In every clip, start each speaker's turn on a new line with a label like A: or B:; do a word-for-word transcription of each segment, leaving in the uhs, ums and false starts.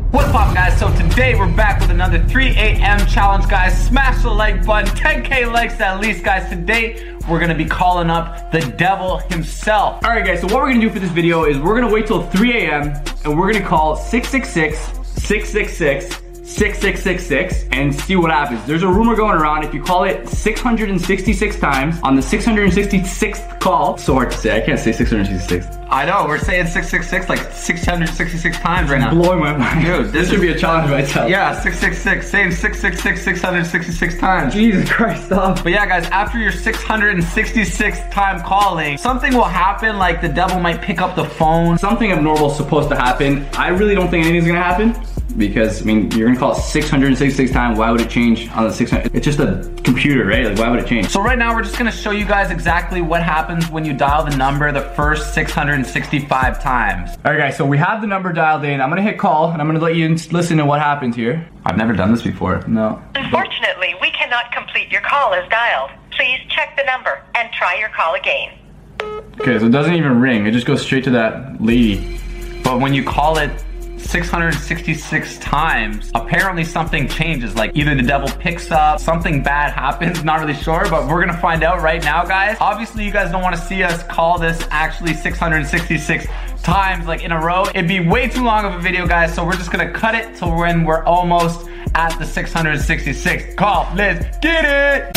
A: What's up, guys? So today we're back with another three A M challenge, guys. Smash the like button, ten K likes at least, guys. Today we're gonna be calling up the devil himself.
B: All right, guys, so what we're gonna do for this video is we're gonna wait till three A M and we're gonna call six six six, six six six, six six six six and see what happens. There's a rumor going around, if you call it six hundred sixty-six times on the six hundred sixty-sixth call, so hard to say, I can't say six hundred sixty-six.
A: I know, we're saying six six six like six hundred sixty-six times right now.
B: Blowing my mind.
A: Dude, this,
B: this should be a challenge by itself.
A: Yeah, six six six, same six six six, six hundred sixty-six times.
B: Jesus Christ, stop.
A: But yeah, guys, after your six hundred sixty-sixth time calling, something will happen, like the devil might pick up the phone.
B: Something abnormal is supposed to happen. I really don't think anything's gonna happen. Because, I mean, you're gonna call it six hundred sixty-six times, why would it change on the six hundred? It's just a computer, right? Like, why would it change?
A: So right now, we're just gonna show you guys exactly what happens when you dial the number the first six hundred sixty-five times.
B: All right, guys, so we have the number dialed in. I'm gonna hit call, and I'm gonna let you listen to what happens here.
A: I've never done this before.
B: No.
C: Unfortunately, we cannot complete your call as dialed. Please check the number and try your call again.
B: Okay, so it doesn't even ring. It just goes straight to that lady.
A: But when you call it six hundred sixty-six times, apparently something changes. Like either the devil picks up, something bad happens, not really sure, but we're gonna find out right now, guys. Obviously, you guys don't wanna see us call this actually six hundred sixty-six times like in a row. It'd be way too long of a video, guys, so we're just gonna cut it to when we're almost at the six hundred sixty-sixth call. Let's get it!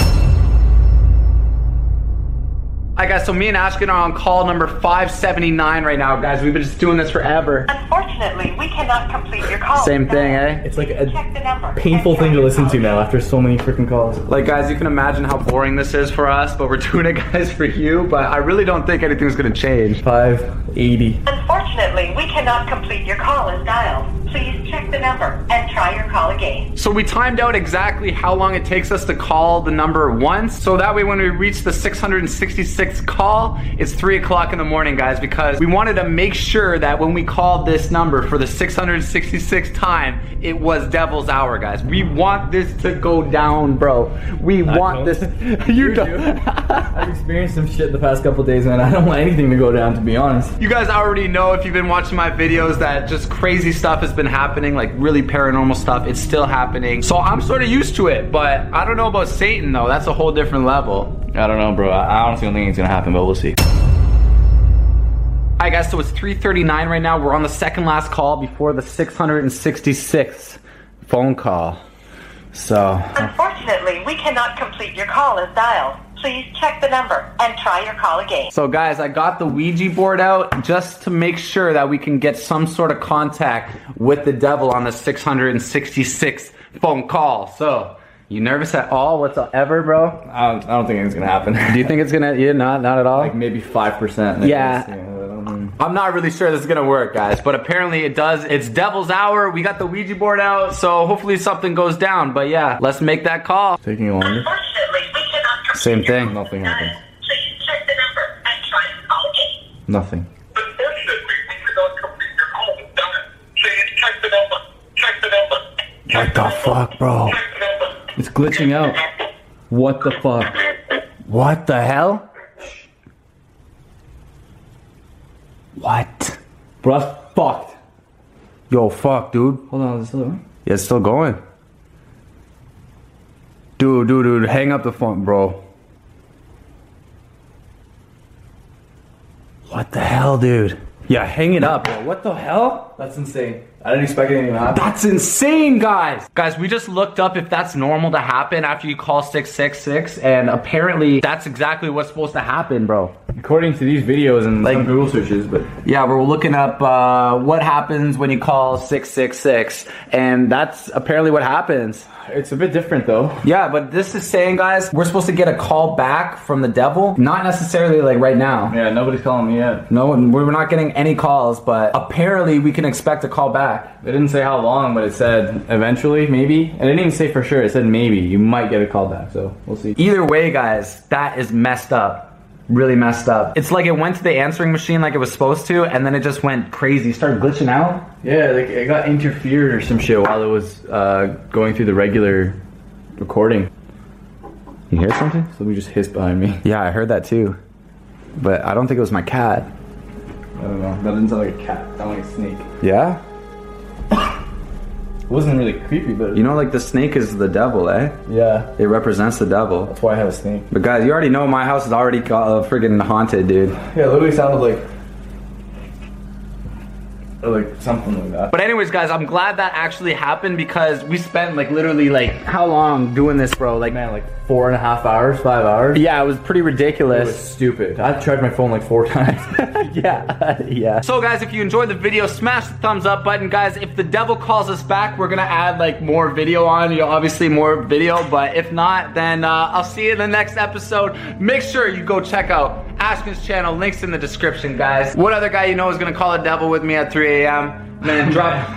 A: Alright, guys, so me and Ashkin are on call number five seventy-nine right now, guys. We've been just doing this forever.
C: Unfortunately, we cannot complete your call.
A: Same thing, eh?
D: It's like a
C: Check the number
D: painful
C: and
D: thing
C: try
D: to
C: your
D: listen
C: call
D: to now
C: again.
D: after so many freaking calls.
A: Like, guys, you can imagine how boring this is for us, but we're doing it, guys, for you. But I really don't think anything's gonna change.
D: five eighty.
C: Unfortunately, we cannot complete your call as dialed. Please check the number and try your call again.
A: So we timed out exactly how long it takes us to call the number once. So that way when we reach the six hundred sixty-sixth call, it's three o'clock in the morning, guys, because we wanted to make sure that when we called this number for the six hundred sixty-sixth time, it was devil's hour, guys. We want this to go down, bro. We
D: I
A: want
D: don't.
A: this. You don't.
D: I've experienced some shit the past couple days, man. I don't want anything to go down, to be honest.
A: You guys already know, if you've been watching my videos, that just crazy stuff has been happening, like really paranormal stuff. It's still happening. So I'm sort of used to it, but I don't know about Satan, though. That's a whole different level.
B: I don't know, bro. I honestly don't think it's gonna happen, but we'll see.
A: Alright, guys, so it's three thirty-nine right now. We're on the second last call before the six hundred sixty-sixth phone call. So,
C: Unfortunately, we cannot complete your call as dialed. Please check the number and try your call again.
A: so guys, I got the Ouija board out just to make sure that we can get some sort of contact with the devil on the six hundred sixty-sixth phone call. So, you nervous at all whatsoever, bro?
B: I don't, I don't think anything's gonna happen.
A: Do you think it's gonna, yeah, not, not at all?
B: Like maybe five percent.
A: Yeah. I'm not really sure this is gonna work, guys, but apparently it does. It's devil's hour. We got the Ouija board out, so hopefully something goes down. But yeah, let's make that call.
B: Taking longer.
C: Unfortunately, we cannot complete
A: Same
C: your
A: thing.
C: call
B: Nothing
C: as
B: happened.
C: dialed. Please check the number and try your call again.
B: Nothing.
E: Unfortunately, we cannot complete your call as dialed. Please check the number. Check the number.
B: What the fuck, bro?
E: Check the number.
B: It's glitching out. What the fuck?
A: What the hell? What?
B: Bro, that's fucked.
A: Yo, fuck, dude.
B: Hold on, is it still on?
A: Yeah, it's still going. Dude, dude, dude, hang up the phone, bro. What the hell, dude? Yeah, hang it up.
B: Bro, what the hell? That's insane. I didn't expect anything to happen.
A: That's insane, guys. Guys, we just looked up if that's normal to happen after you call six six six, and apparently that's exactly what's supposed to happen, bro.
B: According to these videos and
A: Like-
B: some Google searches, but
A: Yeah, we're looking up uh, what happens when you call six six six, and that's apparently what happens.
B: it's a bit different though.
A: Yeah, but this is saying, guys, we're supposed to get a call back from the devil. Not necessarily like right now.
B: Yeah, nobody's calling me yet.
A: No, we're not getting any calls, but apparently we can expect a call back.
B: They didn't say how long, but it said eventually, maybe. And it didn't even say for sure. It said maybe. You might get a call back, so we'll see.
A: Either way, guys, that is messed up. Really messed up. It's like it went to the answering machine like it was supposed to, and then it just went crazy. Started glitching out.
B: Yeah, like it got interfered or some shit while it was uh, going through the regular recording.
A: You hear something?
B: Somebody just hissed behind me.
A: Yeah, I heard that too. But I don't think it was my cat.
B: I don't know. That didn't sound like a cat. It sounded like a snake.
A: Yeah?
D: It wasn't really creepy, but
A: You know, like the snake is the devil, eh?
D: yeah,
A: It represents the devil.
D: that's why I have a snake.
A: But guys, you already know my house is already uh, friggin' haunted, dude.
D: Yeah, it literally sounded like, or like something like that.
A: But anyways, guys, I'm glad that actually happened because we spent like literally like how long doing this, bro? Like,
D: Man, like four and a half hours, five hours.
A: yeah, it was pretty
D: It was
A: ridiculous.
D: stupid. I charged my phone like four times.
A: yeah, yeah. So guys, if you enjoyed the video, smash the thumbs up button. Guys, if the devil calls us back, we're gonna add like more video on, you know, obviously more video, but if not, then uh, I'll see you in the next episode. Make sure you go check out Ashkin's channel, links in the description, guys. What other guy you know is gonna call a devil with me at three A M? Man, drop.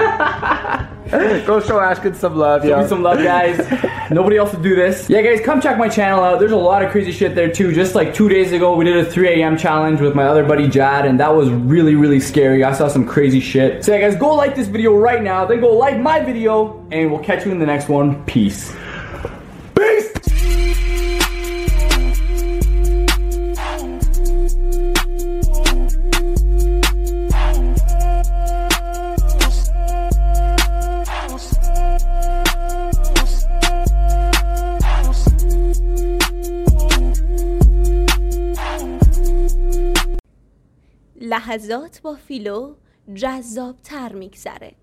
A: Go show Ashkin some love,
D: Show
A: yo.
D: me some love, guys. Nobody else would do this. Yeah, guys, come check my channel out. There's a lot of crazy shit there too. Just like two days ago, we did a three A M challenge with my other buddy Jad, and that was really, really scary. I saw some crazy shit. So yeah, guys, go like this video right now. Then go like my video, and we'll catch you in the next one. Peace. Peace.
F: لحظات با فیلو جذاب‌تر میگذره.